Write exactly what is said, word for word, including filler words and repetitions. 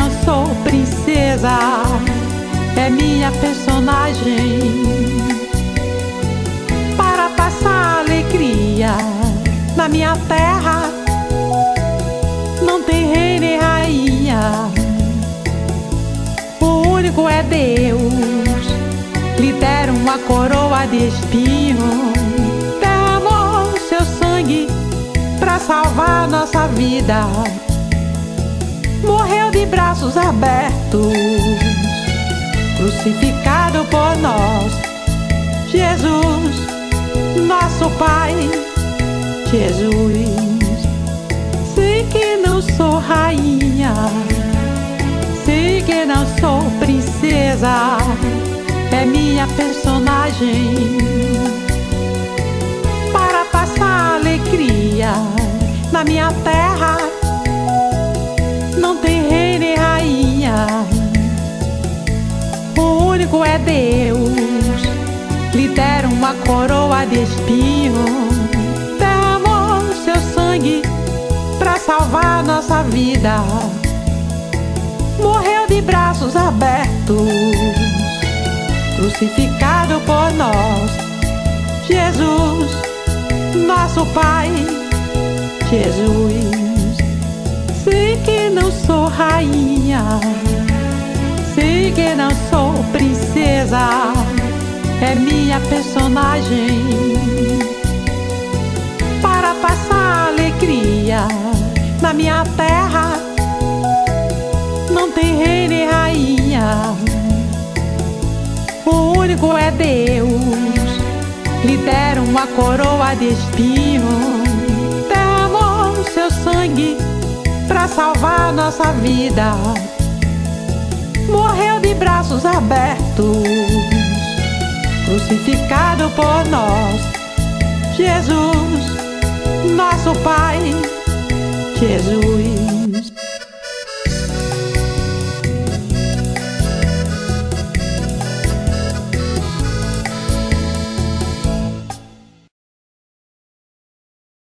não sou princesa, é minha personagem. Para passar alegria na minha terra, não tem rei nem rainha, o único é Deus. Lhe deram uma coroa de espinho, derramou seu sangue pra salvar nossa vida. Morreu de braços abertos, crucificado por nós. Jesus, nosso Pai, Jesus. Sei que não sou rainha, sei que não sou princesa, é minha personagem. Para passar alegria na minha terra, não tem rei nem rainha, o único é Deus. Lhe deram uma coroa de espinho, derramou seu sangue pra salvar nossa vida. Morreu de braços abertos, crucificado por nós. Jesus, nosso Pai, Jesus. Sei que não sou rainha, sei que não sou princesa, é minha personagem. Para passar alegria na minha terra, não tem rei nem rainha, o único é Deus. Lhe deram uma coroa de espinho, derramou seu sangue pra salvar nossa vida. Morreu de braços abertos, crucificado por nós. Jesus, nosso Pai, Jesus.